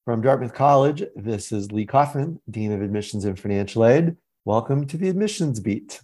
From Dartmouth College, this is Lee Kaufman, Dean of Admissions and Financial Aid. Welcome to the Admissions Beat.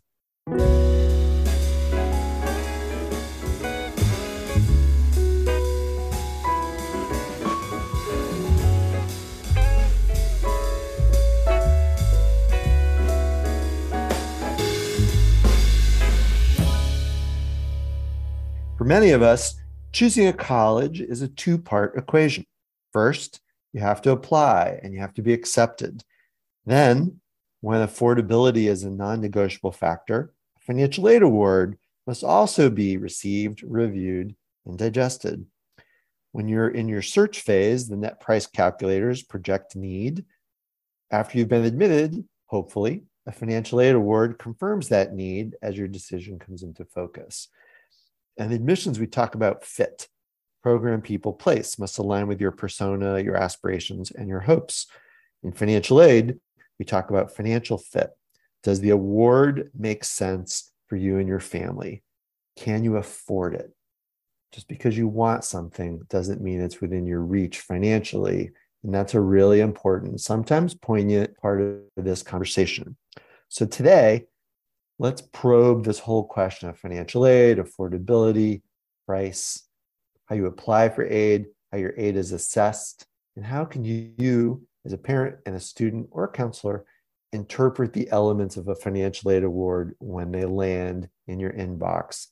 For many of us, choosing a college is a two-part equation. First, you have to apply and you have to be accepted. Then, when affordability is a non-negotiable factor, a financial aid award must also be received, reviewed, and digested. When you're in your search phase, the net price calculators project need. After you've been admitted, hopefully, a financial aid award confirms that need as your decision comes into focus. And admissions, we talk about fit. Program, people, place must align with your persona, your aspirations, and your hopes. In financial aid, we talk about financial fit. Does the award make sense for you and your family? Can you afford it? Just because you want something doesn't mean it's within your reach financially. And that's a really important, sometimes poignant part of this conversation. So today, let's probe this whole question of financial aid, affordability, price, how you apply for aid, how your aid is assessed, and how can you as a parent and a student or a counselor, interpret the elements of a financial aid award when they land in your inbox.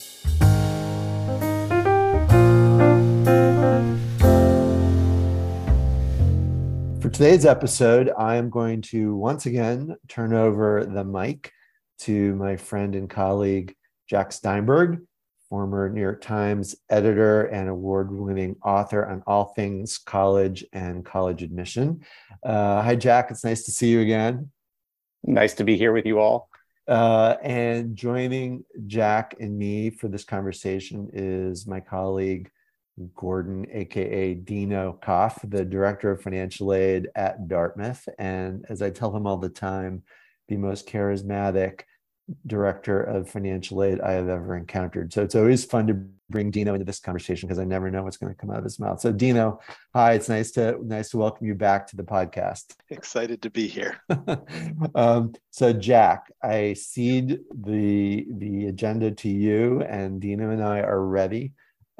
For today's episode, I am going to once again turn over the mic to my friend and colleague, Jack Steinberg, former New York Times editor and award-winning author on all things college and college admission. Hi, Jack. It's nice to see you again. Nice to be here with you all. And joining Jack and me for this conversation is my colleague, Gordon, aka Dino Koff, the director of financial aid at Dartmouth. And as I tell him all the time, the most charismatic director of financial aid I have ever encountered. So it's always fun to bring Dino into this conversation because I never know what's going to come out of his mouth. So Dino, hi, it's nice to welcome you back to the podcast. Excited to be here. So Jack, I cede the agenda to you, and Dino and I are ready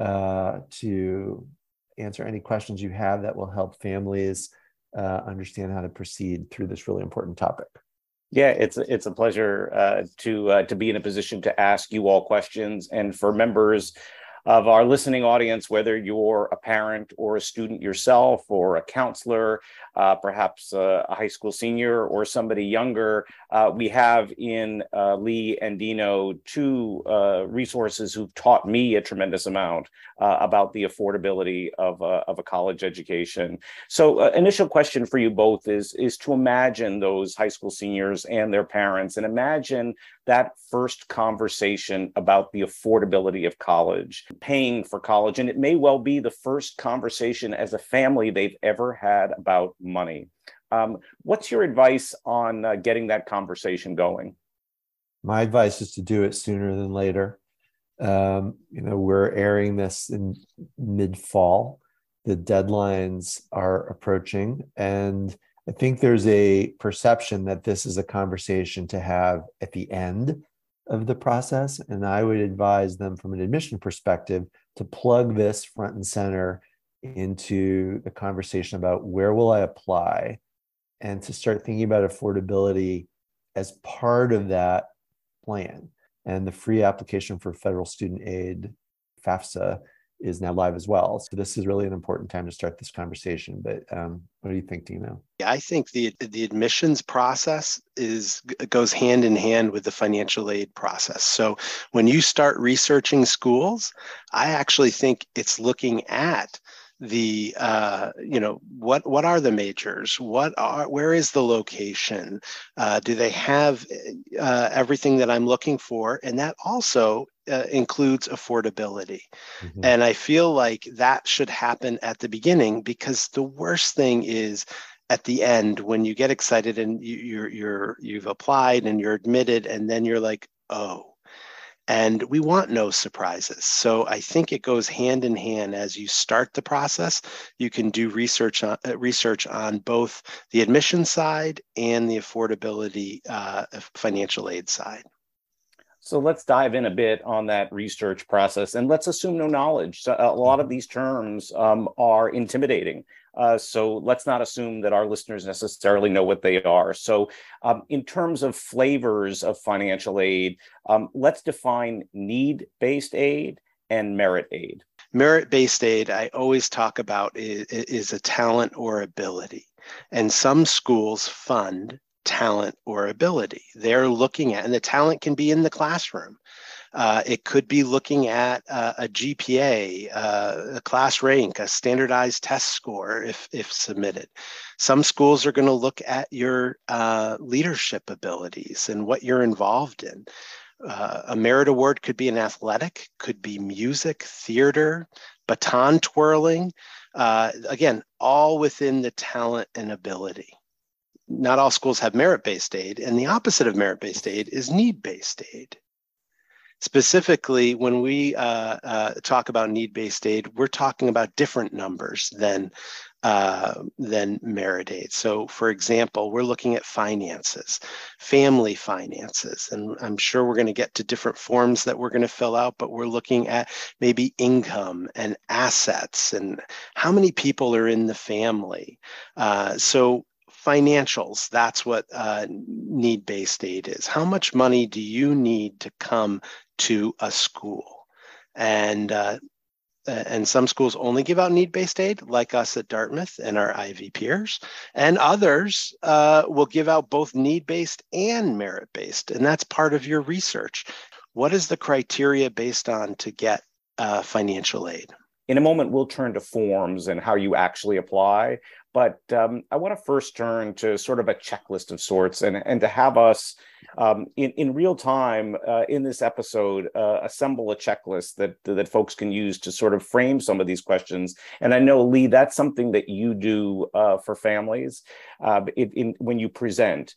to answer any questions you have that will help families understand how to proceed through this really important topic. Yeah, it's a pleasure to be in a position to ask you all questions. And for members of our listening audience, whether you're a parent or a student yourself or a counselor, perhaps a high school senior or somebody younger, we have in Lee and Dino two resources who've taught me a tremendous amount about the affordability of a college education. So initial question for you both is to imagine those high school seniors and their parents, and imagine that first conversation about the affordability of college, paying for college. And it may well be the first conversation as a family they've ever had about money. What's your advice on getting that conversation going? My advice is to do it sooner than later. We're airing this in mid-fall. The deadlines are approaching, and I think there's a perception that this is a conversation to have at the end of the process. And I would advise them from an admission perspective to plug this front and center into the conversation about where will I apply, and to start thinking about affordability as part of that plan. And the free application for federal student aid, FAFSA, is now live as well. So this is really an important time to start this conversation. But what do you think, Dino? Yeah, I think the admissions process goes hand in hand with the financial aid process. So when you start researching schools, I actually think it's looking at the what are the majors, where is the location, do they have everything that I'm looking for, and that also includes affordability. Mm-hmm. And I feel like that should happen at the beginning, because the worst thing is at the end when you get excited and you've applied and you're admitted, and then you're like, oh. And we want no surprises. So I think it goes hand in hand. As you start the process, you can do research on both the admission side and the affordability financial aid side. So let's dive in a bit on that research process, and let's assume no knowledge. So a lot of these terms are intimidating. So let's not assume that our listeners necessarily know what they are. So in terms of flavors of financial aid, let's define need-based aid and merit aid. Merit-based aid, I always talk about, is a talent or ability. And some schools fund talent or ability. They're looking at, and the talent can be in the classroom. It could be looking at a GPA, a class rank, a standardized test score if submitted. Some schools are going to look at your leadership abilities and what you're involved in. A merit award could be an athletic, could be music, theater, baton twirling. Again, all within the talent and ability. Not all schools have merit-based aid, and the opposite of merit-based aid is need-based aid. Specifically, when we talk about need-based aid, we're talking about different numbers than merit aid. So, for example, we're looking at finances, family finances, and I'm sure we're going to get to different forms that we're going to fill out, but we're looking at maybe income and assets and how many people are in the family. So financials, that's what need-based aid is. How much money do you need to come to a school? And some schools only give out need-based aid, like us at Dartmouth and our Ivy peers, and others will give out both need-based and merit-based, and that's part of your research. What is the criteria based on to get financial aid? In a moment, we'll turn to forms and how you actually apply. But I want to first turn to sort of a checklist of sorts and to have us in real time in this episode assemble a checklist that folks can use to sort of frame some of these questions. And I know, Lee, that's something that you do for families when you present.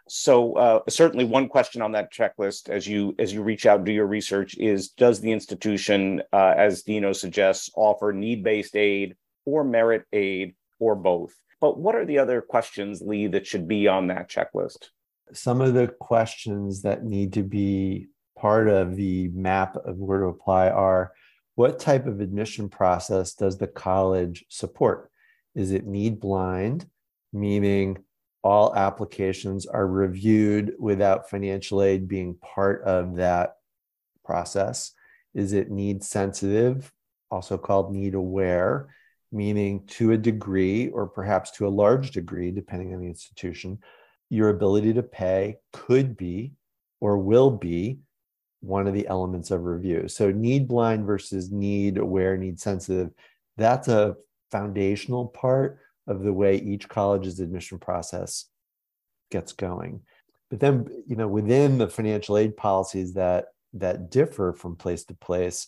So certainly one question on that checklist as you reach out and do your research is, does the institution, as Dino suggests, offer need-based aid or merit aid or both? But what are the other questions, Lee, that should be on that checklist? Some of the questions that need to be part of the map of where to apply are, what type of admission process does the college support? Is it need blind, meaning all applications are reviewed without financial aid being part of that process? Is it need sensitive, also called need aware, meaning to a degree or perhaps to a large degree, depending on the institution, your ability to pay could be or will be one of the elements of review. So need blind versus need aware, need sensitive, that's a foundational part of the way each college's admission process gets going. But then, within the financial aid policies that differ from place to place,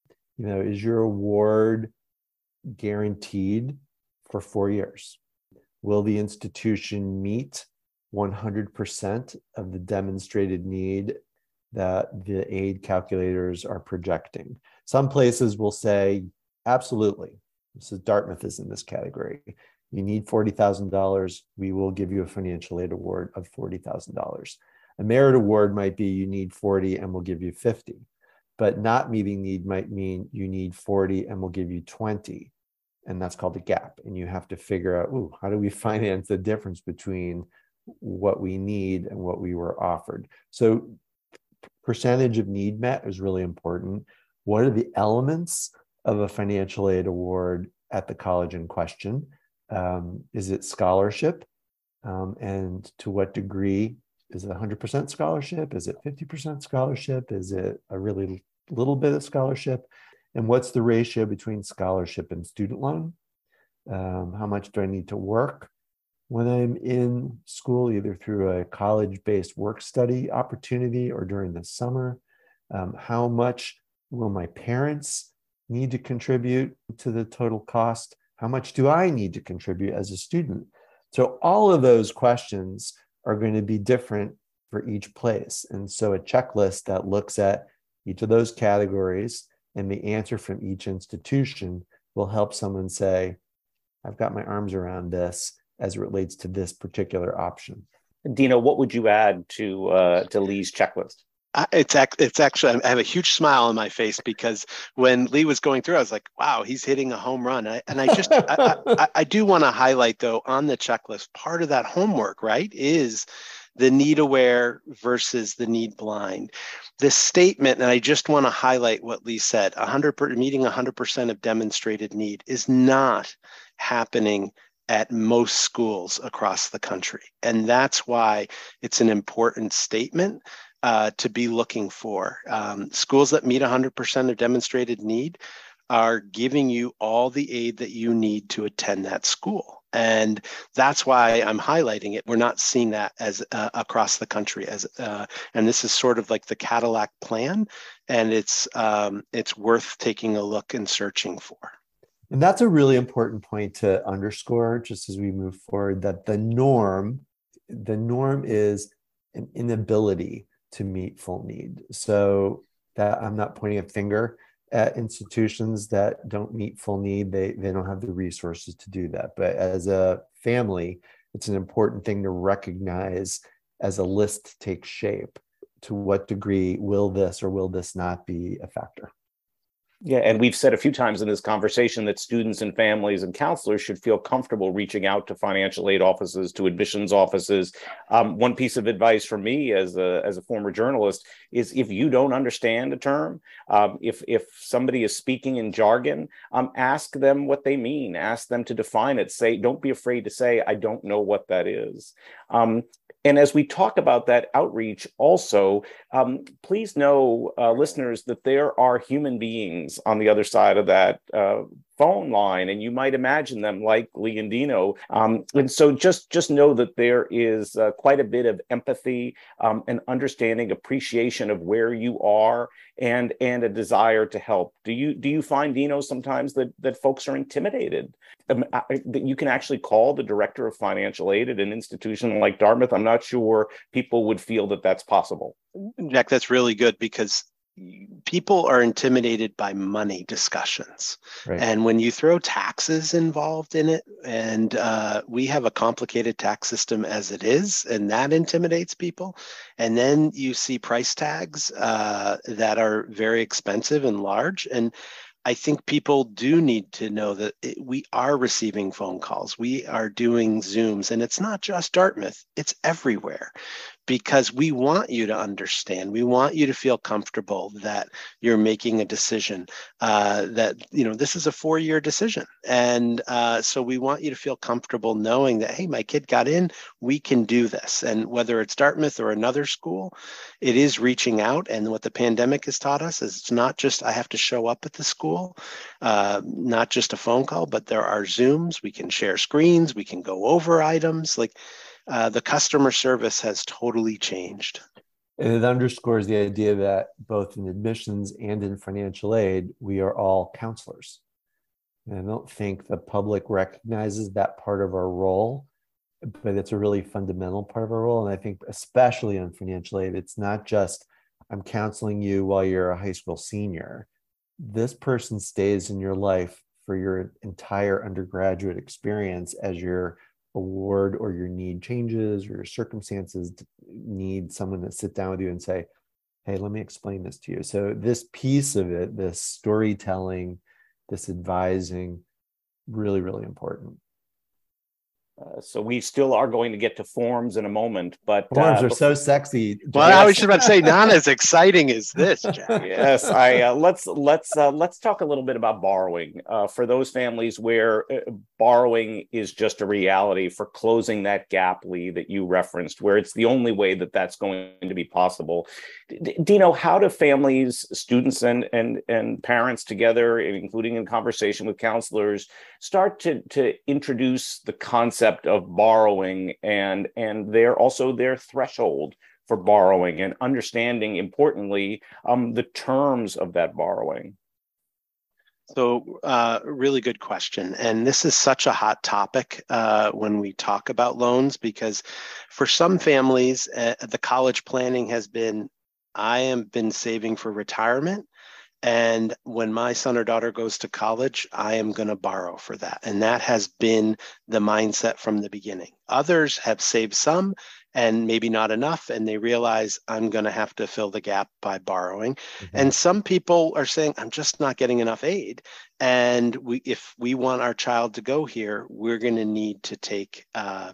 is your award guaranteed for 4 years? Will the institution meet 100% of the demonstrated need that the aid calculators are projecting? Some places will say, absolutely. This is Dartmouth is in this category. You need $40,000. We will give you a financial aid award of $40,000. A merit award might be you need 40 and we'll give you 50. But not meeting need might mean you need 40 and we'll give you 20. And that's called a gap. And you have to figure out, how do we finance the difference between what we need and what we were offered? So percentage of need met is really important. What are the elements of a financial aid award at the college in question? Is it scholarship? And to what degree? Is it 100% scholarship? Is it 50% scholarship? Is it a really little bit of scholarship? And what's the ratio between scholarship and student loan? How much do I need to work when I'm in school, either through a college-based work study opportunity or during the summer? How much will my parents need to contribute to the total cost? How much do I need to contribute as a student? So all of those questions are going to be different for each place. And so a checklist that looks at each of those categories, and the answer from each institution will help someone say, I've got my arms around this as it relates to this particular option. Dino, what would you add to Lee's checklist? It's actually, I have a huge smile on my face because when Lee was going through, I was like, wow, he's hitting a home run. I do want to highlight, though, on the checklist, part of that homework, right, is the need aware versus the need blind. This statement, and I just want to highlight what Lee said, meeting 100% of demonstrated need is not happening at most schools across the country. And that's why it's an important statement to be looking for. Schools that meet 100% of demonstrated need are giving you all the aid that you need to attend that school. And that's why I'm highlighting it. We're not seeing that as across the country and this is sort of like the Cadillac plan, and it's worth taking a look and searching for. And that's a really important point to underscore just as we move forward, that the norm is an inability to meet full need. So that I'm not pointing a finger at institutions that don't meet full need. They don't have the resources to do that. But as a family, it's an important thing to recognize as a list takes shape. To what degree will this or will this not be a factor? Yeah, and we've said a few times in this conversation that students and families and counselors should feel comfortable reaching out to financial aid offices, to admissions offices. One piece of advice from me as a former journalist is, if you don't understand a term, if somebody is speaking in jargon, ask them what they mean. Ask them to define it. Don't be afraid to say, I don't know what that is. And as we talk about that outreach also, please know, listeners, that there are human beings on the other side of that phone line, and you might imagine them like Lee and Dino. And so just know that there is quite a bit of empathy and understanding, appreciation of where you are, and a desire to help. Do you find, Dino, sometimes that folks are intimidated? That you can actually call the director of financial aid at an institution like Dartmouth? I'm not sure people would feel that that's possible. Jack, that's really good, because people are intimidated by money discussions. Right. And when you throw taxes involved in it, and we have a complicated tax system as it is, and that intimidates people. And then you see price tags that are very expensive and large. And I think people do need to know that we are receiving phone calls. We are doing Zooms, and it's not just Dartmouth, it's everywhere, because we want you to understand. We want you to feel comfortable that you're making a decision, that, this is a 4-year decision. And so we want you to feel comfortable knowing that, hey, my kid got in, we can do this. And whether it's Dartmouth or another school, it is reaching out. And what the pandemic has taught us is it's not just I have to show up at the school, not just a phone call, but there are Zooms. We can share screens. We can go over items. Like the customer service has totally changed. And it underscores the idea that both in admissions and in financial aid, we are all counselors. And I don't think the public recognizes that part of our role, but it's a really fundamental part of our role. And I think especially on financial aid, it's not just I'm counseling you while you're a high school senior. This person stays in your life for your entire undergraduate experience as your award or your need changes or your circumstances need someone to sit down with you and say, hey, let me explain this to you. So this piece of it, this storytelling, this advising, really, really important. So we still are going to get to forms in a moment, but forms are so sexy. Well, yes. I was just about to say, not as exciting as this, Jack. Yes, let's talk a little bit about borrowing for those families where borrowing is just a reality, for closing that gap, Lee, that you referenced, where it's the only way that that's going to be possible. Dino, how do families, students, and parents together, including in conversation with counselors, start to introduce the concept of borrowing and their threshold for borrowing, and understanding, importantly, the terms of that borrowing? So really good question. And this is such a hot topic when we talk about loans, because for some families, the college planning has been I have been saving for retirement. And when my son or daughter goes to college, I am going to borrow for that. And that has been the mindset from the beginning. Others have saved some and maybe not enough, and they realize I'm going to have to fill the gap by borrowing. Mhm. And some people are saying, I'm just not getting enough aid. And if we want our child to go here, we're going to need to take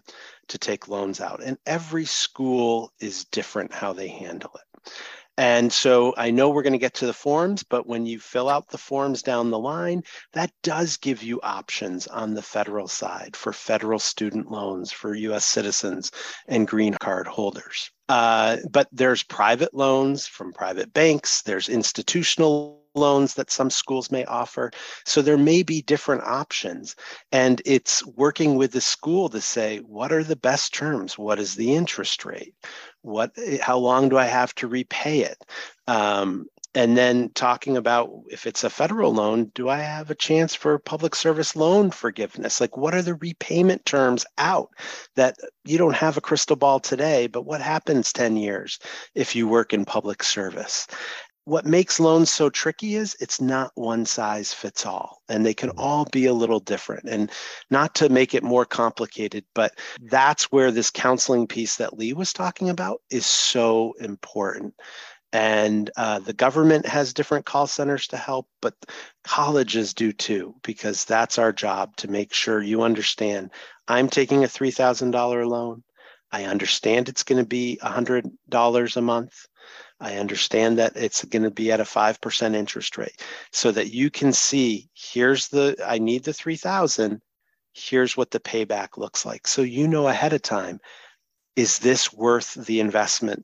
loans out. And every school is different how they handle it. And so I know we're going to get to the forms, but when you fill out the forms down the line, that does give you options on the federal side for federal student loans for US citizens and green card holders. But there's private loans from private banks, there's institutional loans that some schools may offer. So there may be different options. And it's working with the school to say, what are the best terms? What is the interest rate? How long do I have to repay it? And then talking about if it's a federal loan, do I have a chance for public service loan forgiveness? Like, what are the repayment terms out that you don't have a crystal ball today, but what happens 10 years if you work in public service? What makes loans so tricky is it's not one size fits all, and they can all be a little different. And not to make it more complicated, but that's where this counseling piece that Lee was talking about is so important. And the government has different call centers to help, but colleges do too, because that's our job to make sure you understand I'm taking a $3,000 loan. I understand it's going to be $100 a month. I understand that it's going to be at a 5% interest rate so that you can see, I need the 3,000. Here's what the payback looks like. So you know ahead of time, is this worth the investment?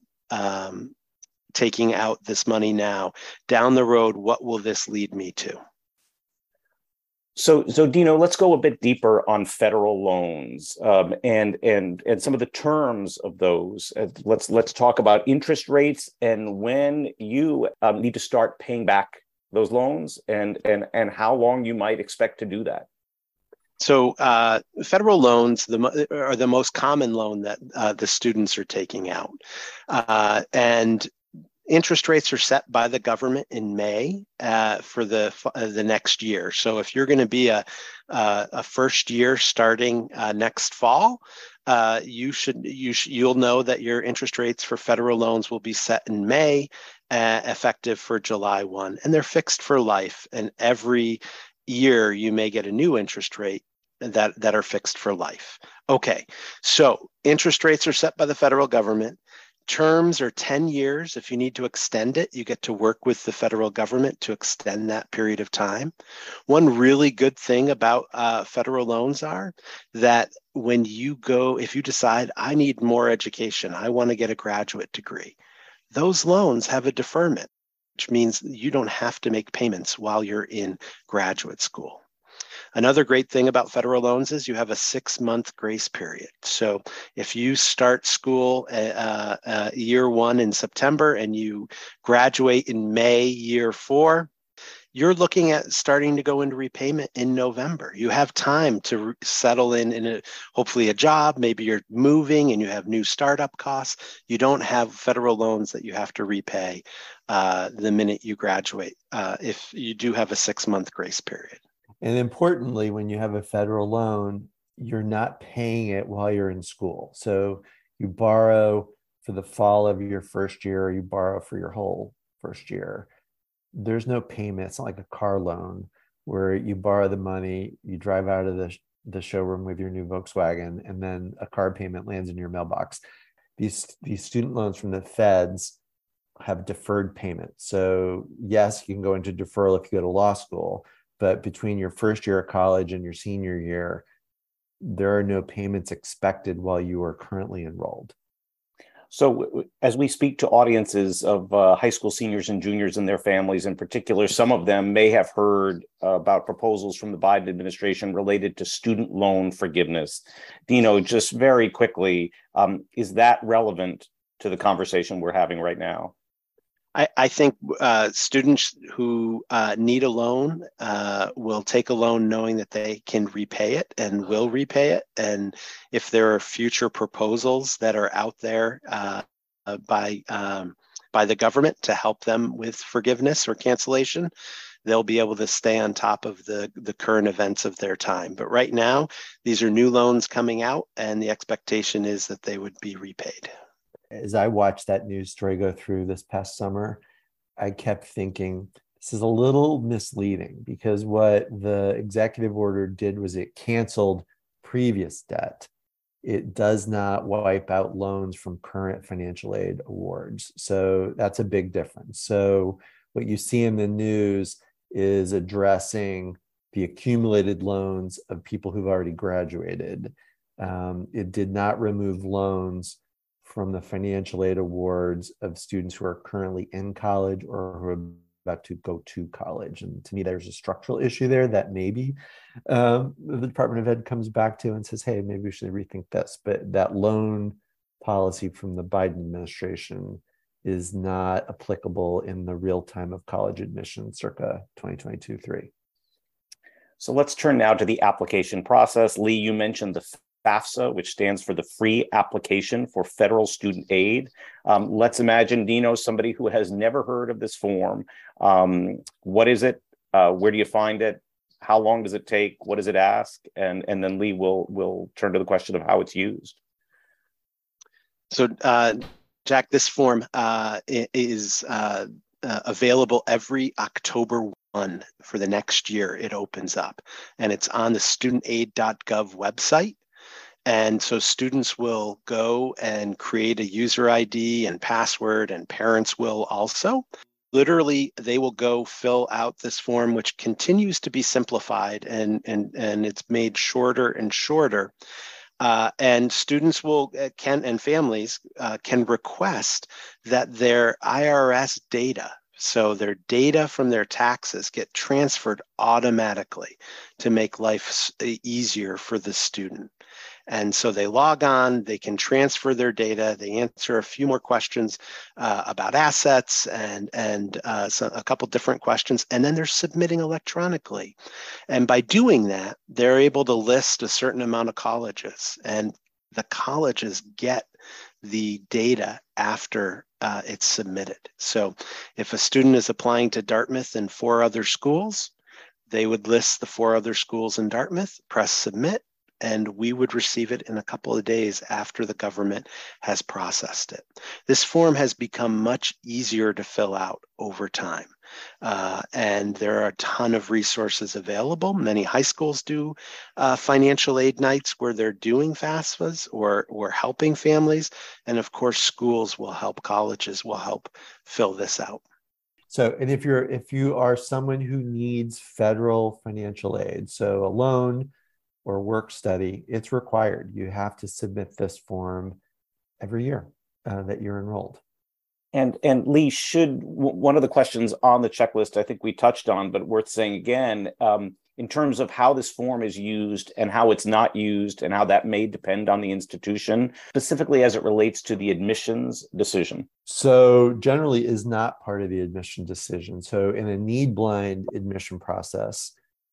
Taking out this money now, down the road, what will this lead me to? So Dino, let's go a bit deeper on federal loans and some of the terms of those. Let's talk about interest rates and when you need to start paying back those loans and how long you might expect to do that. So federal loans are the most common loan that the students are taking out, and interest rates are set by the government in May for the next year. So if you're going to be a first year starting next fall, you'll know that your interest rates for federal loans will be set in May, effective for July 1, and they're fixed for life. And every year you may get a new interest rate that are fixed for life. Okay, so interest rates are set by the federal government. Terms are 10 years. If you need to extend it, you get to work with the federal government to extend that period of time. One really good thing about federal loans are that if you decide, I need more education, I want to get a graduate degree, those loans have a deferment, which means you don't have to make payments while you're in graduate school. Another great thing about federal loans is you have a 6-month grace period. So if you start school year 1 in September and you graduate in May, year 4, you're looking at starting to go into repayment in November. You have time to settle in hopefully a job. Maybe you're moving and you have new startup costs. You don't have federal loans that you have to repay the minute you graduate if you do have a 6-month grace period. And importantly, when you have a federal loan, you're not paying it while you're in school. So you borrow for the fall of your first year, or you borrow for your whole first year. There's no payment. It's not like a car loan where you borrow the money, you drive out of the showroom with your new Volkswagen, and then a card payment lands in your mailbox. These student loans from the feds have deferred payment. So yes, you can go into deferral if you go to law school, but between your first year of college and your senior year, there are no payments expected while you are currently enrolled. So as we speak to audiences of high school seniors and juniors and their families in particular, some of them may have heard about proposals from the Biden administration related to student loan forgiveness. Dino, just very quickly, is that relevant to the conversation we're having right now? I think students who need a loan will take a loan knowing that they can repay it and will repay it. And if there are future proposals that are out there by by the government to help them with forgiveness or cancellation, they'll be able to stay on top of the current events of their time. But right now, these are new loans coming out, and the expectation is that they would be repaid. As I watched that news story go through this past summer, I kept thinking, this is a little misleading, because what the executive order did was it canceled previous debt. It does not wipe out loans from current financial aid awards. So that's a big difference. So what you see in the news is addressing the accumulated loans of people who've already graduated. It did not remove loans from the financial aid awards of students who are currently in college or who are about to go to college. And to me, there's a structural issue there that maybe the Department of Ed comes back to and says, hey, maybe we should rethink this. But that loan policy from the Biden administration is not applicable in the real time of college admission circa 2022-3. So let's turn now to the application process. Lee, you mentioned the FAFSA, which stands for the Free Application for Federal Student Aid. Let's imagine Dino, somebody who has never heard of this form. What is it? Where do you find it? How long does it take? What does it ask? And then Lee will turn to the question of how it's used. So, Jack, this form is available every October 1 for the next year. It opens up, and it's on the studentaid.gov website. And so students will go and create a user ID and password, and parents will also. Literally, they will go fill out this form, which continues to be simplified, and it's made shorter and shorter. And students and families can request that their IRS data, so their data from their taxes, get transferred automatically to make life easier for the student. And so they log on, they can transfer their data, they answer a few more questions about assets and so a couple different questions, and then they're submitting electronically. And by doing that, they're able to list a certain amount of colleges, and the colleges get the data after it's submitted. So if a student is applying to Dartmouth and 4 other schools, they would list the 4 other schools in Dartmouth, press submit, and we would receive it in a couple of days after the government has processed it. This form has become much easier to fill out over time. And there are a ton of resources available. Many high schools do financial aid nights where they're doing FAFSAs or helping families. And of course, schools will help, colleges will help fill this out. So, and if you are someone who needs federal financial aid, so a loan or work study, it's required. You have to submit this form every year that you're enrolled. And Lee, one of the questions on the checklist I think we touched on, but worth saying again, in terms of how this form is used and how it's not used and how that may depend on the institution, specifically as it relates to the admissions decision. So generally is not part of the admission decision. So in a need blind admission process,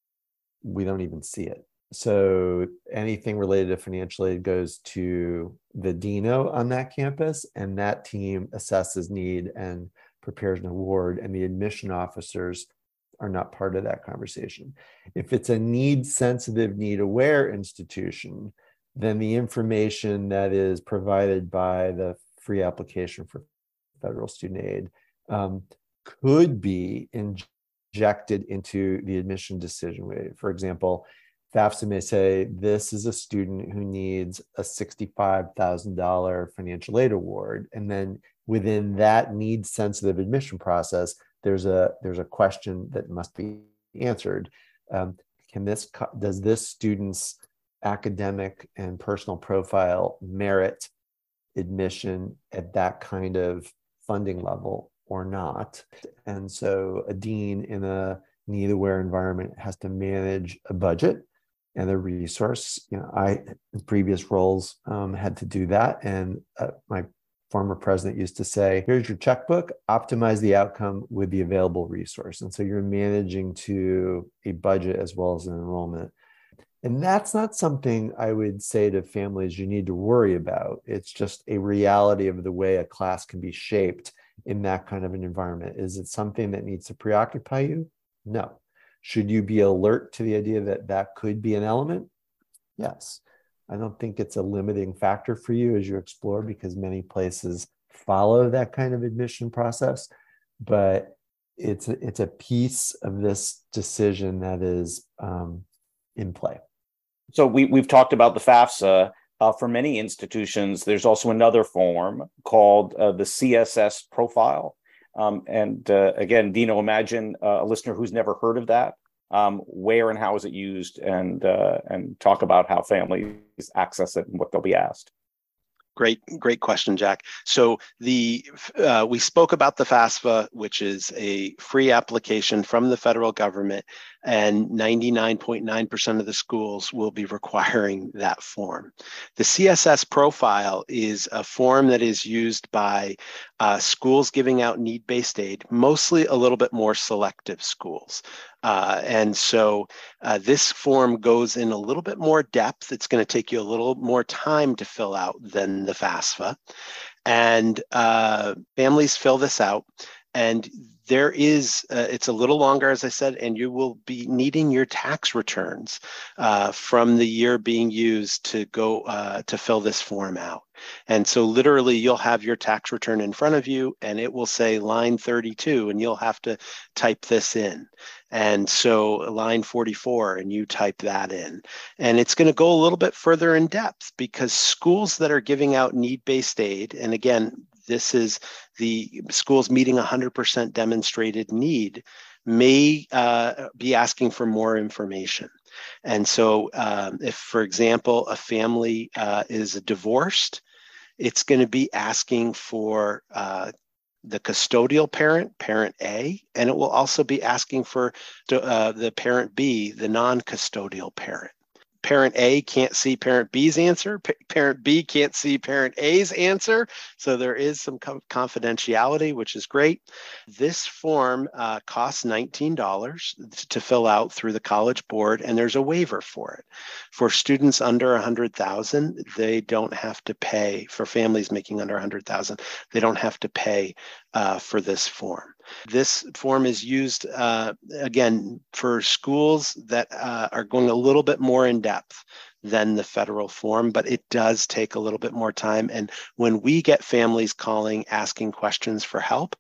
we don't even see it. So anything related to financial aid goes to the Dino on that campus, and that team assesses need and prepares an award, and the admission officers are not part of that conversation. If it's a need-sensitive, need-aware institution, then the information that is provided by the free application for federal student aid could be injected into the admission decision. For example, FAFSA may say, this is a student who needs a $65,000 financial aid award. And then within that need-sensitive admission process, there's a question that must be answered. Does this student's academic and personal profile merit admission at that kind of funding level or not? And so a dean in a need-aware environment has to manage a budget and a resource. I, in previous roles, had to do that. And my former president used to say, here's your checkbook, optimize the outcome with the available resource. And so you're managing to a budget as well as an enrollment. And that's not something I would say to families you need to worry about. It's just a reality of the way a class can be shaped in that kind of an environment? Is it something that needs to preoccupy you? No. Should you be alert to the idea that that could be an element? Yes. I don't think it's a limiting factor for you as you explore, because many places follow that kind of admission process, but it's a piece of this decision that is in play. So we've talked about the FAFSA. For many institutions, there's also another form called the CSS profile. Again, Dino, imagine a listener who's never heard of that. Where and how is it used, and talk about how families access it and what they'll be asked. Great question, Jack. So we spoke about the FAFSA, which is a free application from the federal government, and 99.9% of the schools will be requiring that form. The CSS profile is a form that is used by schools giving out need-based aid, mostly a little bit more selective schools. And so this form goes in a little bit more depth. It's going to take you a little more time to fill out than the FAFSA. And families fill this out. And there is, it's a little longer, as I said, and you will be needing your tax returns from the year being used to go to fill this form out. And so literally you'll have your tax return in front of you and it will say line 32 and you'll have to type this in. And so line 44 and you type that in. And it's going to go a little bit further in depth, because schools that are giving out need-based aid, and again, this is the schools meeting 100% demonstrated need, may be asking for more information. And so if, for example, a family is divorced, it's going to be asking for the custodial parent, parent A, and it will also be asking for the parent B, the non-custodial parent. Parent A can't see parent B's answer. Parent B can't see parent A's answer. So there is some confidentiality, which is great. This form costs $19 to fill out through the College Board, and there's a waiver for it. For students under 100,000, they don't have to pay. For families making under 100,000, they don't have to pay for this form. This form is used, again, for schools that are going a little bit more in depth than the federal form, but it does take a little bit more time. And when we get families calling, asking questions for help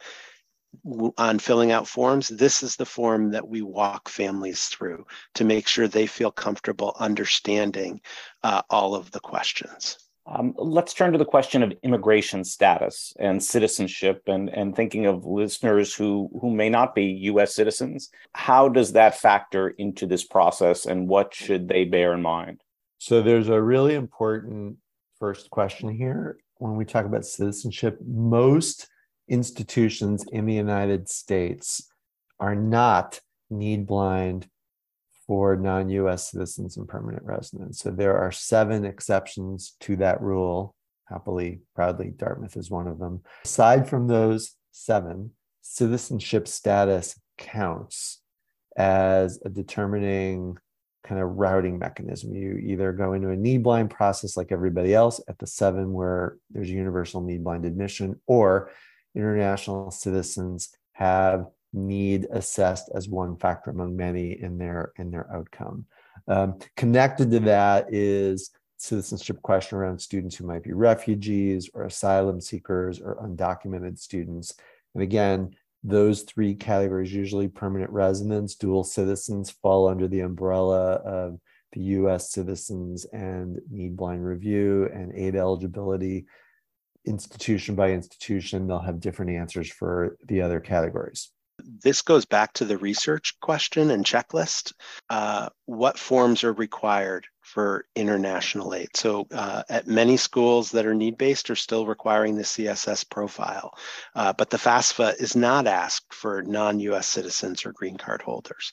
on filling out forms, this is the form that we walk families through to make sure they feel comfortable understanding all of the questions. Let's turn to the question of immigration status and citizenship, and thinking of listeners who may not be U.S. citizens. How does that factor into this process, and what should they bear in mind? So there's a really important first question here. When we talk about citizenship, most institutions in the United States are not need blind for non-U.S. citizens and permanent residents. So there are 7 exceptions to that rule. Happily, proudly, Dartmouth is one of them. Aside from those 7, citizenship status counts as a determining kind of routing mechanism. You either go into a need blind process like everybody else at the 7 where there's universal need blind admission, or international citizens have need assessed as one factor among many in their outcome. Connected to that is citizenship question around students who might be refugees or asylum seekers or undocumented students. And again, those 3 categories, usually permanent residents, dual citizens, fall under the umbrella of the U.S. citizens and need blind review and aid eligibility. Institution by institution, they'll have different answers for the other categories. This goes back to the research question and checklist. What forms are required for international aid? So at many schools that are need-based are still requiring the CSS profile, but the FAFSA is not asked for non-US citizens or green card holders.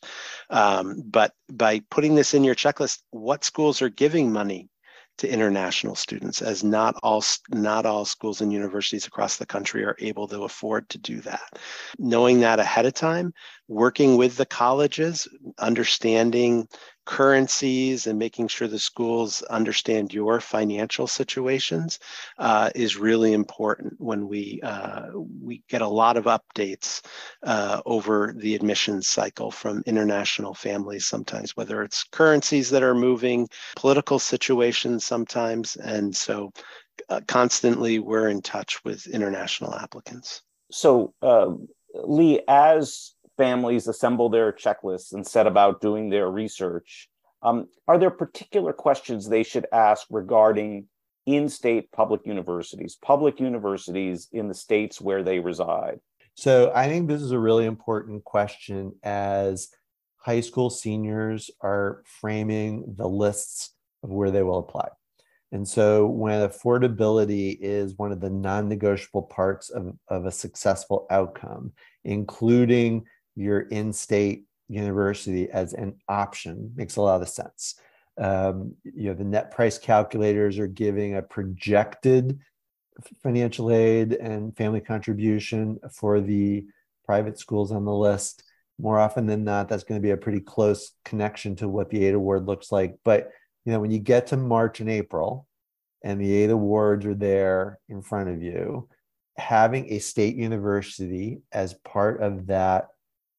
But by putting this in your checklist, what schools are giving money to international students, as not all schools and universities across the country are able to afford to do that. Knowing that ahead of time working with the colleges, understanding currencies and making sure the schools understand your financial situations is really important when we get a lot of updates over the admissions cycle from international families sometimes, whether it's currencies that are moving, political situations sometimes. And so constantly we're in touch with international applicants. So Lee, as families assemble their checklists and set about doing their research, are there particular questions they should ask regarding in-state public universities in the states where they reside? So I think this is a really important question as high school seniors are framing the lists of where they will apply. And so when affordability is one of the non-negotiable parts of a successful outcome, including your in-state university as an option, makes a lot of sense. The net price calculators are giving a projected financial aid and family contribution for the private schools on the list. More often than not, that's going to be a pretty close connection to what the aid award looks like. But when you get to March and April and the aid awards are there in front of you, having a state university as part of that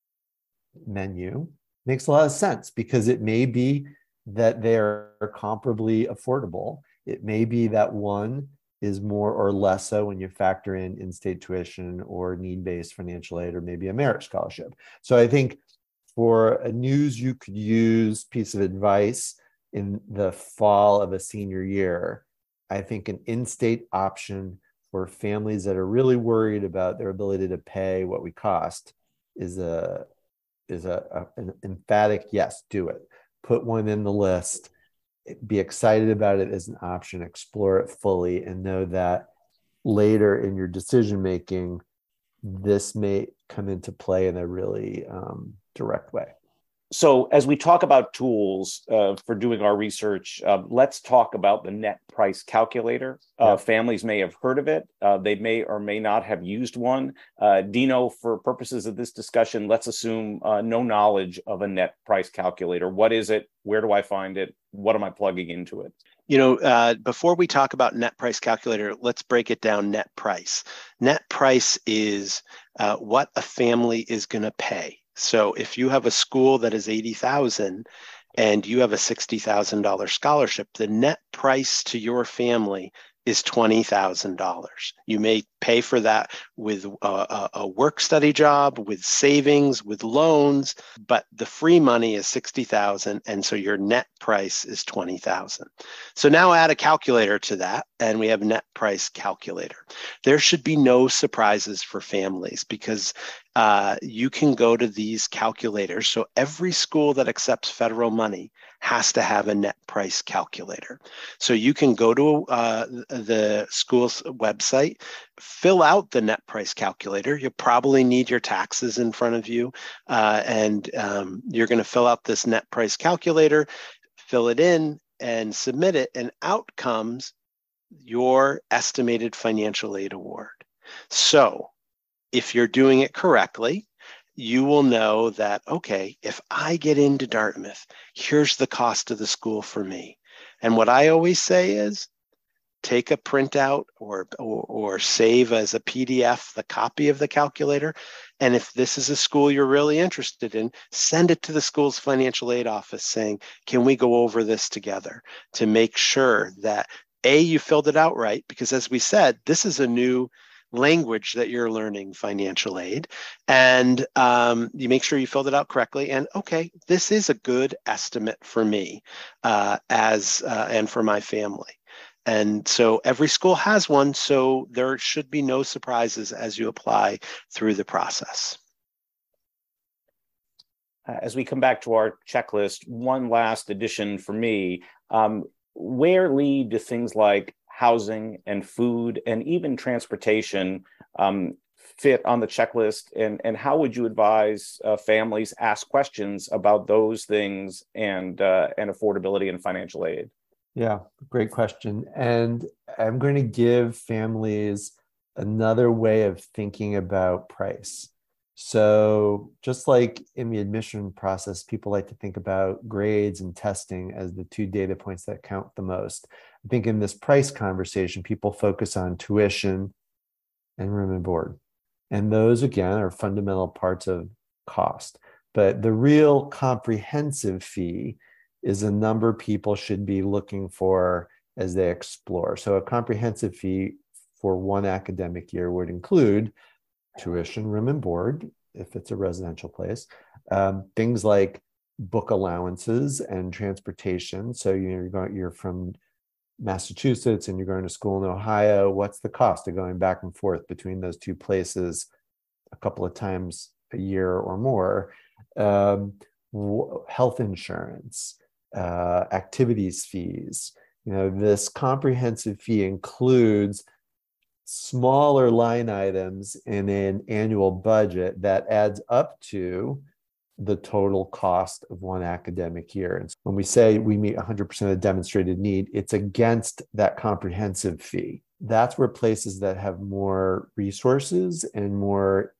menu makes a lot of sense, because it may be that they're comparably affordable. It may be that one is more or less so when you factor in in-state tuition or need-based financial aid or maybe a merit scholarship. So I think for a news you could use piece of advice in the fall of a senior year, I think an in-state option for families that are really worried about their ability to pay what we cost is an emphatic yes, do it. Put one in the list, be excited about it as an option, explore it fully, and know that later in your decision making, this may come into play in a really direct way. So as we talk about tools for doing our research, let's talk about the net price calculator. Families may have heard of it. They may or may not have used one. Dino, for purposes of this discussion, let's assume no knowledge of a net price calculator. What is it? Where do I find it? What am I plugging into it? Before we talk about net price calculator, let's break it down. Net price. Net price is what a family is going to pay. So if you have a school that is $80,000 and you have a $60,000 scholarship, the net price to your family is $20,000. You may pay for that with a work study job, with savings, with loans, but the free money is $60,000, and so your net price is $20,000. So now add a calculator to that, and we have net price calculator. There should be no surprises for families, because you can go to these calculators. So every school that accepts federal money has to have a net price calculator. So you can go to the school's website, fill out the net price calculator. You'll probably need your taxes in front of you, and you're going to fill out this net price calculator, fill it in, and submit it, and out comes your estimated financial aid award. So if you're doing it correctly, you will know that, okay, if I get into Dartmouth, here's the cost of the school for me. And what I always say is, take a printout or save as a PDF the copy of the calculator. And if this is a school you're really interested in, send it to the school's financial aid office saying, can we go over this together, to make sure that you filled it out right? Because as we said, this is a new language that you're learning, financial aid, and you make sure you filled it out correctly. And okay, this is a good estimate for me and for my family. And so every school has one, so there should be no surprises as you apply through the process. As we come back to our checklist, one last addition for me, where lead to things like housing and food and even transportation fit on the checklist, and how would you advise families ask questions about those things and affordability and financial aid? Yeah, great question. And I'm going to give families another way of thinking about price. So just like in the admission process, people like to think about grades and testing as the two data points that count the most. I think in this price conversation, people focus on tuition and room and board. And those, again, are fundamental parts of cost. But the real comprehensive fee is a number people should be looking for as they explore. So a comprehensive fee for one academic year would include tuition, room and board, if it's a residential place, things like book allowances and transportation. So you're from Massachusetts and you're going to school in Ohio. What's the cost of going back and forth between those two places a couple of times a year or more? Health insurance, activities fees. This comprehensive fee includes smaller line items in an annual budget that adds up to the total cost of one academic year. And when we say we meet 100% of the demonstrated need, it's against that comprehensive fee. That's where places that have more resources and more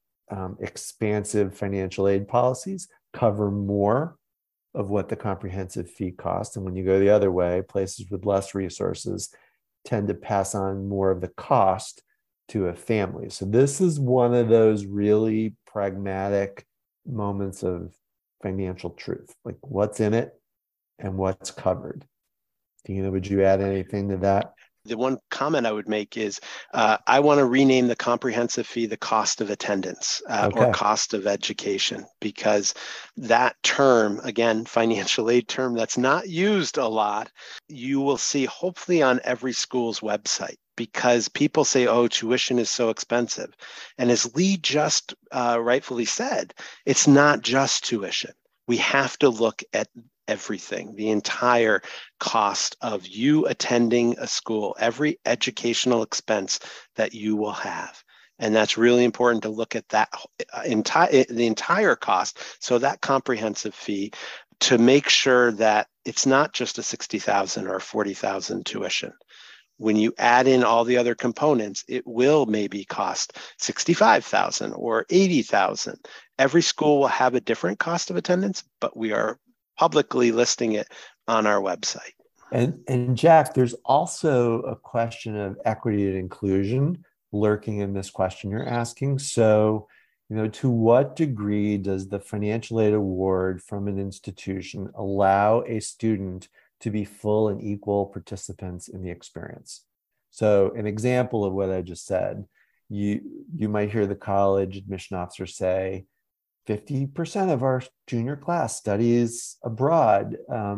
expansive financial aid policies cover more of what the comprehensive fee costs. And when you go the other way, places with less resources tend to pass on more of the cost to a family. So this is one of those really pragmatic moments of financial truth, like what's in it and what's covered. Dina, would you add anything to that? The one comment I would make is I want to rename the comprehensive fee the cost of attendance or cost of education, because that term, again, financial aid term that's not used a lot, you will see hopefully on every school's website, because people say, oh, tuition is so expensive. And as Lee just rightfully said, it's not just tuition. We have to look at everything, the entire cost of you attending a school, every educational expense that you will have. And that's really important to look at that the entire cost. So that comprehensive fee, to make sure that it's not just a $60,000 or $40,000 tuition. When you add in all the other components, it will maybe cost $65,000 or $80,000. Every school will have a different cost of attendance, but we are publicly listing it on our website. And Jack, there's also a question of equity and inclusion lurking in this question you're asking. So, to what degree does the financial aid award from an institution allow a student to be full and equal participants in the experience? So an example of what I just said, you might hear the college admission officer say, 50% of our junior class studies abroad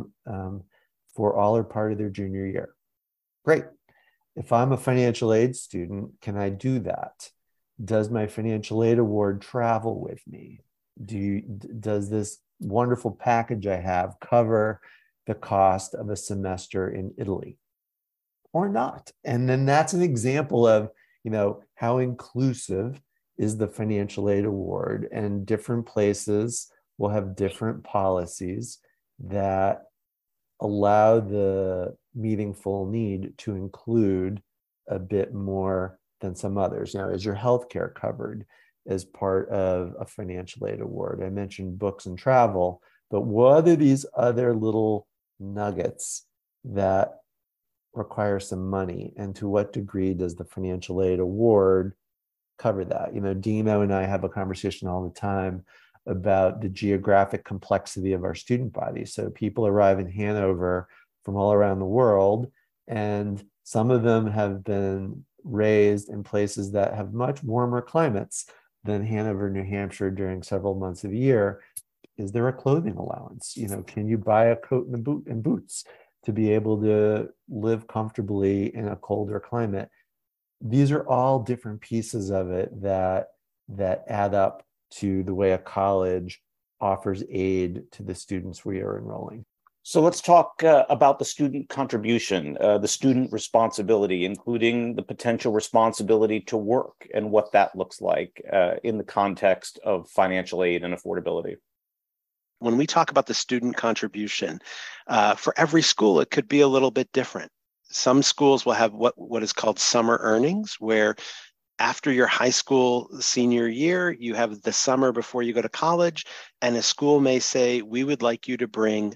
for all or part of their junior year. Great. If I'm a financial aid student, can I do that? Does my financial aid award travel with me? Does this wonderful package I have cover the cost of a semester in Italy or not? And then that's an example of, how inclusive is the financial aid award, and different places will have different policies that allow the meaningful need to include a bit more than some others. Is your healthcare covered as part of a financial aid award? I mentioned books and travel, but what are these other little nuggets that require some money, and to what degree does the financial aid award cover that? Dino and I have a conversation all the time about the geographic complexity of our student body. So people arrive in Hanover from all around the world, and some of them have been raised in places that have much warmer climates than Hanover, New Hampshire during several months of the year. Is there a clothing allowance? Can you buy a coat and boots to be able to live comfortably in a colder climate? These are all different pieces of it that add up to the way a college offers aid to the students we are enrolling. So let's talk about the student contribution, the student responsibility, including the potential responsibility to work and what that looks like in the context of financial aid and affordability. When we talk about the student contribution, for every school, it could be a little bit different. Some schools will have what is called summer earnings, where after your high school senior year, you have the summer before you go to college, and a school may say, we would like you to bring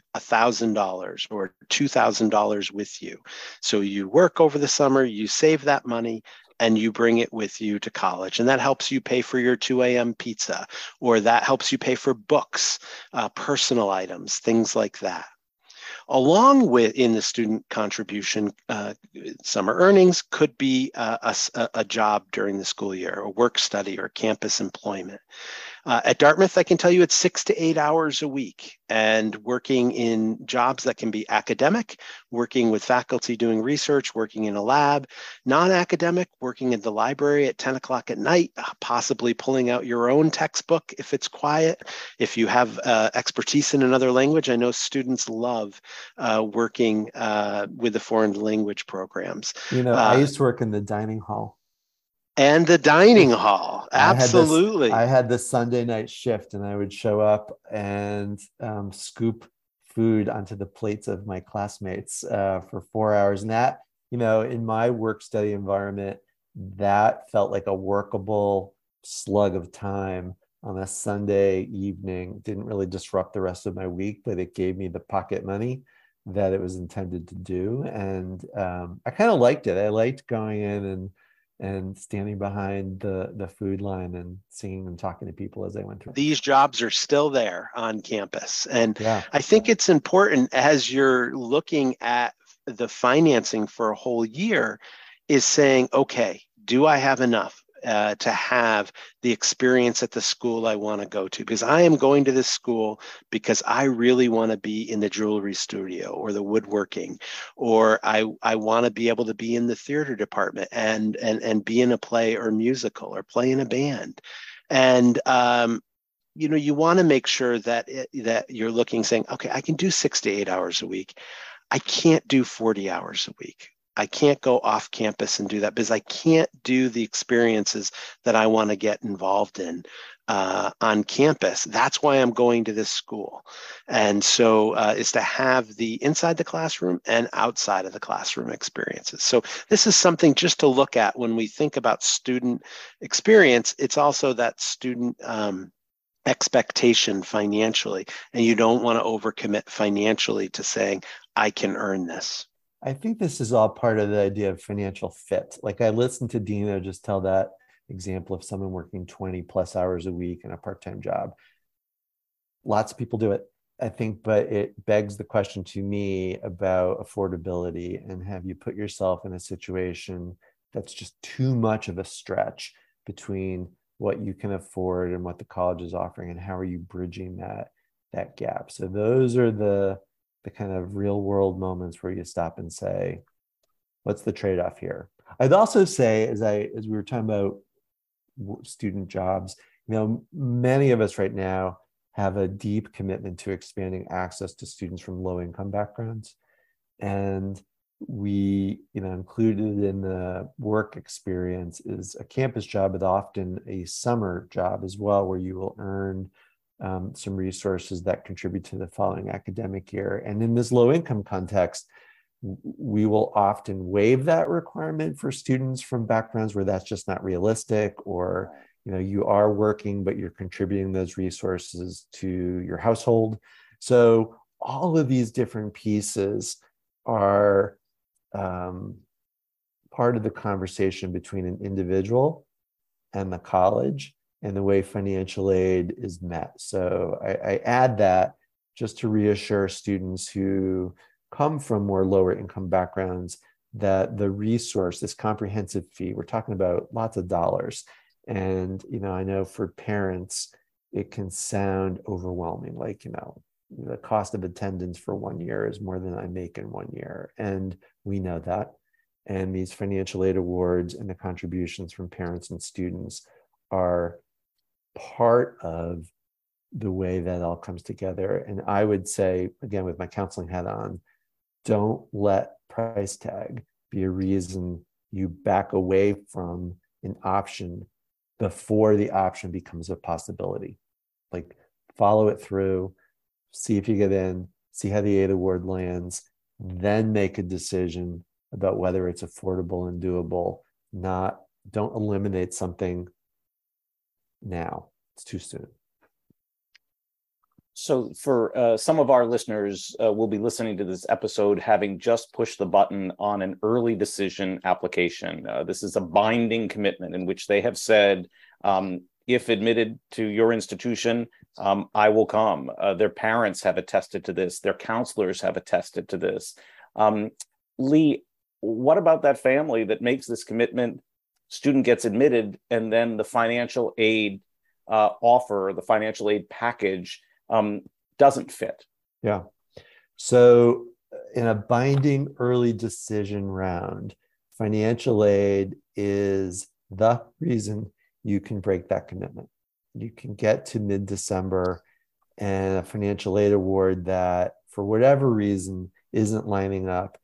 $1,000 or $2,000 with you. So you work over the summer, you save that money, and you bring it with you to college. And that helps you pay for your 2 a.m. pizza, or that helps you pay for books, personal items, things like that. Along with in the student contribution, summer earnings could be a job during the school year, or work study, or campus employment. At Dartmouth, I can tell you it's 6 to 8 hours a week, and working in jobs that can be academic, working with faculty doing research, working in a lab, non-academic, working in the library at 10 o'clock at night, possibly pulling out your own textbook if it's quiet. If you have expertise in another language, I know students love working with the foreign language programs. I used to work in the dining hall. And the dining hall, absolutely. I had this Sunday night shift, and I would show up and scoop food onto the plates of my classmates for 4 hours. And that, in my work study environment, that felt like a workable slug of time on a Sunday evening. Didn't really disrupt the rest of my week, but it gave me the pocket money that it was intended to do. And I kind of liked it. I liked going in and standing behind the food line and singing and talking to people as they went through. These jobs are still there on campus. And yeah. I think it's important, as you're looking at the financing for a whole year, is saying, okay, do I have enough to have the experience at the school I want to go to? Because I am going to this school because I really want to be in the jewelry studio or the woodworking, or I want to be able to be in the theater department and be in a play or musical or play in a band. And you want to make sure that you're looking, saying, okay, I can do 6 to 8 hours a week. I can't do 40 hours a week. I can't go off campus and do that because I can't do the experiences that I want to get involved in on campus. That's why I'm going to this school. And so is to have the inside the classroom and outside of the classroom experiences. So this is something just to look at when we think about student experience. It's also that student expectation financially, and you don't want to overcommit financially to saying, I can earn this. I think this is all part of the idea of financial fit. Like, I listened to Dina just tell that example of someone working 20 plus hours a week in a part-time job. Lots of people do it, I think, but it begs the question to me about affordability, and have you put yourself in a situation that's just too much of a stretch between what you can afford and what the college is offering, and how are you bridging that gap? So those are the kind of real world moments where you stop and say, what's the trade-off here? I'd also say, as we were talking about student jobs, many of us right now have a deep commitment to expanding access to students from low income backgrounds. And we, included in the work experience is a campus job, but often a summer job as well, where you will earn some resources that contribute to the following academic year. And in this low income context, we will often waive that requirement for students from backgrounds where that's just not realistic, or you are working, but you're contributing those resources to your household. So all of these different pieces are part of the conversation between an individual and the college, and the way financial aid is met. So I add that just to reassure students who come from more lower income backgrounds that the resource, this comprehensive fee, we're talking about lots of dollars. And, I know for parents, it can sound overwhelming. Like, the cost of attendance for 1 year is more than I make in 1 year. And we know that. And these financial aid awards and the contributions from parents and students are part of the way that all comes together. And I would say, again, with my counseling hat on, don't let price tag be a reason you back away from an option before the option becomes a possibility. Like, follow it through, see if you get in, see how the aid award lands, then make a decision about whether it's affordable and doable, not Don't eliminate something now. It's too soon. So for some of our listeners, will be listening to this episode having just pushed the button on an early decision application. This is a binding commitment in which they have said, if admitted to your institution, I will come. Their parents have attested to this. Their counselors have attested to this. Lee, what about that family that makes this commitment? Student gets admitted, and then the financial aid offer, the financial aid package doesn't fit. Yeah. So in a binding early decision round, financial aid is the reason you can break that commitment. You can get to mid-December and a financial aid award that, for whatever reason, isn't lining up,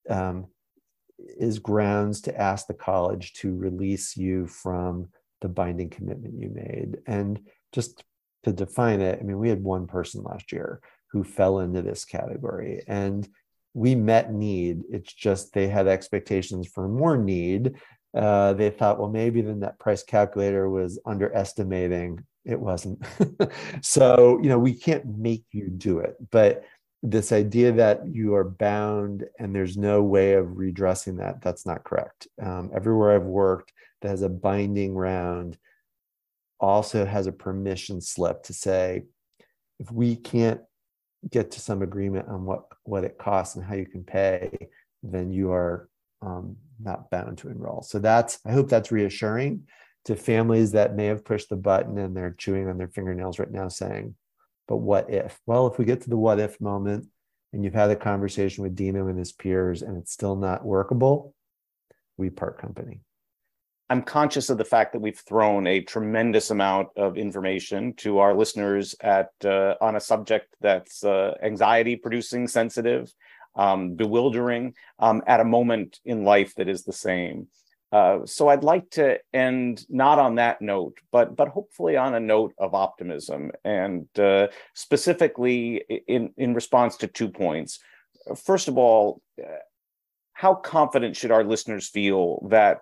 is grounds to ask the college to release you from the binding commitment you made. And just to define it, I mean, we had one person last year who fell into this category, and we met need. It's just they had expectations for more need. They thought, well, maybe the net price calculator was underestimating. It wasn't. So, we can't make you do it. But this idea that you are bound and there's no way of redressing that, that's not correct. Everywhere I've worked that has a binding round also has a permission slip to say, if we can't get to some agreement on what it costs and how you can pay, then you are not bound to enroll. So I hope that's reassuring to families that may have pushed the button and they're chewing on their fingernails right now saying, but what if? Well, if we get to the what if moment and you've had a conversation with Dino and his peers and it's still not workable, we part company. I'm conscious of the fact that we've thrown a tremendous amount of information to our listeners on a subject that's anxiety-producing, sensitive, bewildering, at a moment in life that is the same. So I'd like to end not on that note, but hopefully on a note of optimism, and specifically in response to 2 points. First of all, how confident should our listeners feel that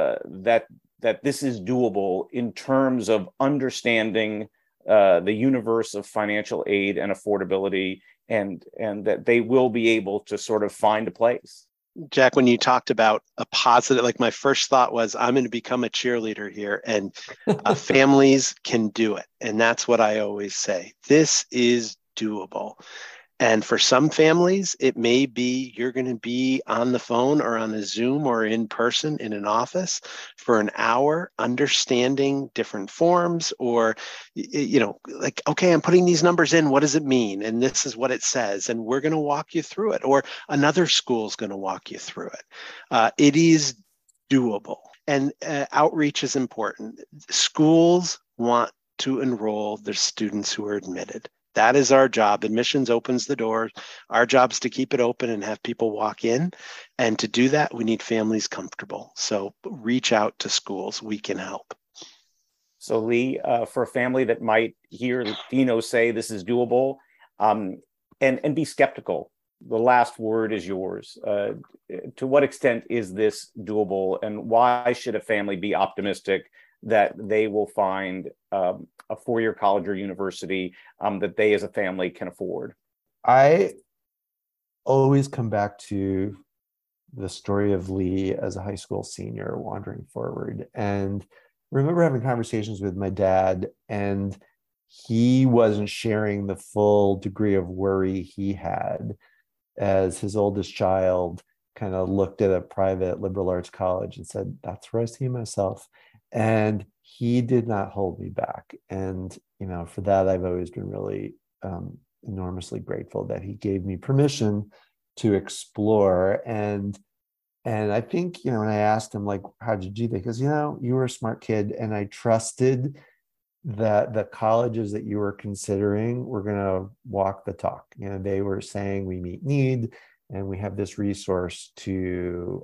this is doable in terms of understanding the universe of financial aid and affordability, and that they will be able to sort of find a place? Jack, when you talked about a positive, like my first thought was, I'm going to become a cheerleader here, and families can do it. And that's what I always say. This is doable. And for some families, it may be you're going to be on the phone or on a Zoom or in person in an office for an hour, understanding different forms, or, like, okay, I'm putting these numbers in. What does it mean? And this is what it says. And we're going to walk you through it. Or another school's going to walk you through it. It is doable. And outreach is important. Schools want to enroll their students who are admitted. That is our job. Admissions opens the doors. Our job is to keep it open and have people walk in. And to do that, we need families comfortable. So reach out to schools. We can help. So Lee, for a family that might hear Dino say this is doable, and be skeptical, the last word is yours. To what extent is this doable, and why should a family be optimistic that they will find a four-year college or university that they as a family can afford? I always come back to the story of Lee as a high school senior wandering forward. And I remember having conversations with my dad, and he wasn't sharing the full degree of worry he had as his oldest child kind of looked at a private liberal arts college and said, that's where I see myself. And he did not hold me back. And, for that, I've always been really enormously grateful that he gave me permission to explore. And I think, when I asked him, like, how did you do that? Because, you were a smart kid, and I trusted that the colleges that you were considering were going to walk the talk. They were saying we meet need, and we have this resource to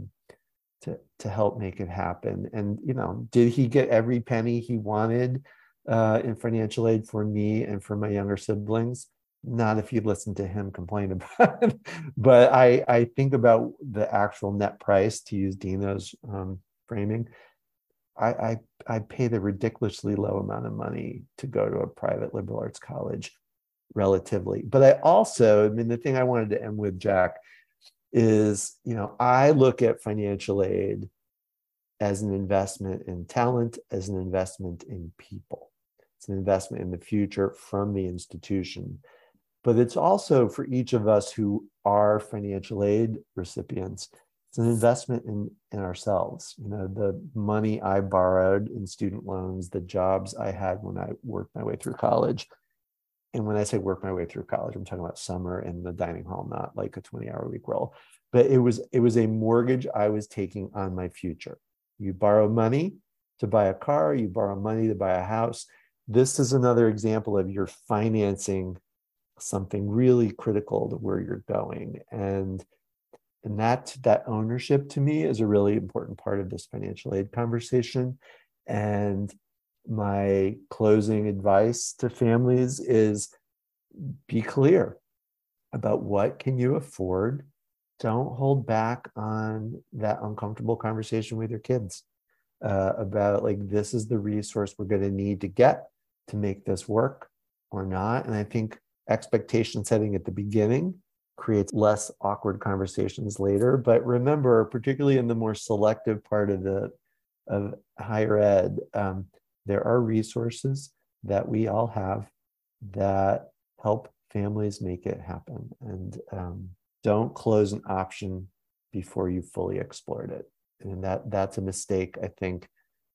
help make it happen. And, did he get every penny he wanted in financial aid for me and for my younger siblings? Not if you listen to him complain about it. But I think about the actual net price, to use Dino's framing. I paid a ridiculously low amount of money to go to a private liberal arts college relatively. But I also, I mean, the thing I wanted to end with, Jack, is, I look at financial aid as an investment in talent, as an investment in people. It's an investment in the future from the institution. But it's also for each of us who are financial aid recipients, it's an investment in ourselves. The money I borrowed in student loans, the jobs I had when I worked my way through college. And when I say work my way through college, I'm talking about summer in the dining hall, not like a 20-hour week role. But it was a mortgage I was taking on my future. You borrow money to buy a car, you borrow money to buy a house. This is another example of you're financing something really critical to where you're going. And that ownership to me is a really important part of this financial aid conversation. And my closing advice to families is be clear about what can you afford. Don't hold back on that uncomfortable conversation with your kids about like, this is the resource we're going to need to get to make this work or not. And I think expectation setting at the beginning creates less awkward conversations later. But remember, particularly in the more selective part of higher ed, there are resources that we all have that help families make it happen. And don't close an option before you fully explored it. And that's a mistake, I think,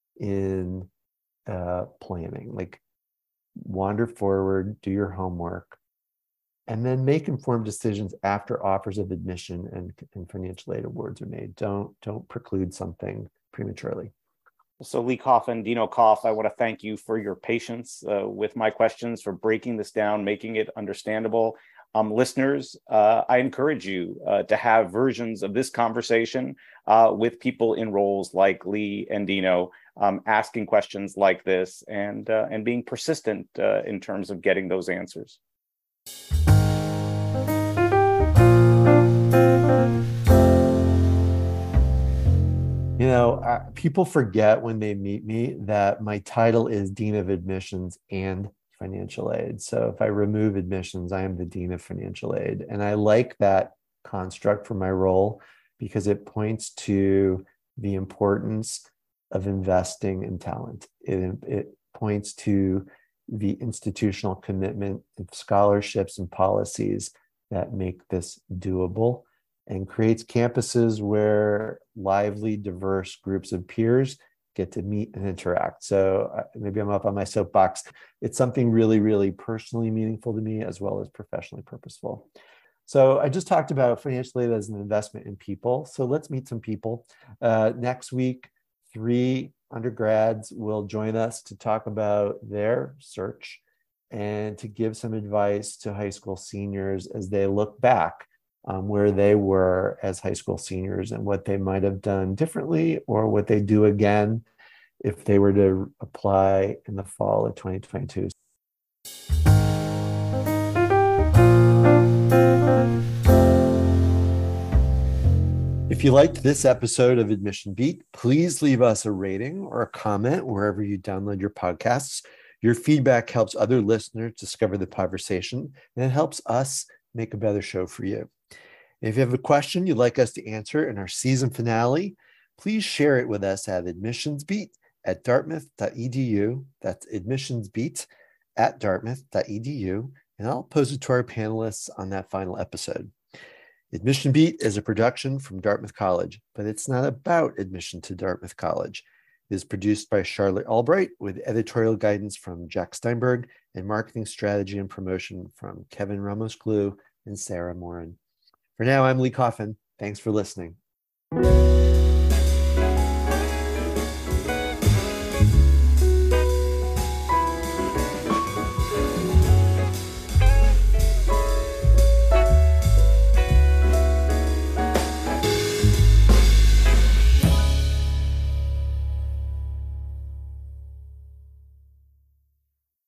in planning. Like, wander forward, do your homework, and then make informed decisions after offers of admission and financial aid awards are made. Don't preclude something prematurely. So Lee Coffin, Dino Koff, I want to thank you for your patience with my questions, for breaking this down, making it understandable. Listeners, I encourage you to have versions of this conversation with people in roles like Lee and Dino, asking questions like this and being persistent in terms of getting those answers. People forget when they meet me that my title is Dean of Admissions and Financial Aid. So if I remove admissions, I am the Dean of Financial Aid. And I like that construct for my role because it points to the importance of investing in talent. It points to the institutional commitment of scholarships and policies that make this doable, and creates campuses where lively, diverse groups of peers get to meet and interact. So maybe I'm up on my soapbox. It's something really, really personally meaningful to me, as well as professionally purposeful. So I just talked about financial aid as an investment in people. So let's meet some people. Next week, 3 undergrads will join us to talk about their search and to give some advice to high school seniors as they look back where they were as high school seniors and what they might have done differently or what they do again if they were to apply in the fall of 2022. If you liked this episode of Admission Beat, please leave us a rating or a comment wherever you download your podcasts. Your feedback helps other listeners discover the conversation, and it helps us make a better show for you. If you have a question you'd like us to answer in our season finale, please share it with us at admissionsbeat@dartmouth.edu. That's admissionsbeat@dartmouth.edu, and I'll post it to our panelists on that final episode. Admission Beat is a production from Dartmouth College, but it's not about admission to Dartmouth College. It is produced by Charlotte Albright with editorial guidance from Jack Steinberg and marketing strategy and promotion from Kevin Ramos-Glue and Sarah Morin. For now, I'm Lee Coffin. Thanks for listening.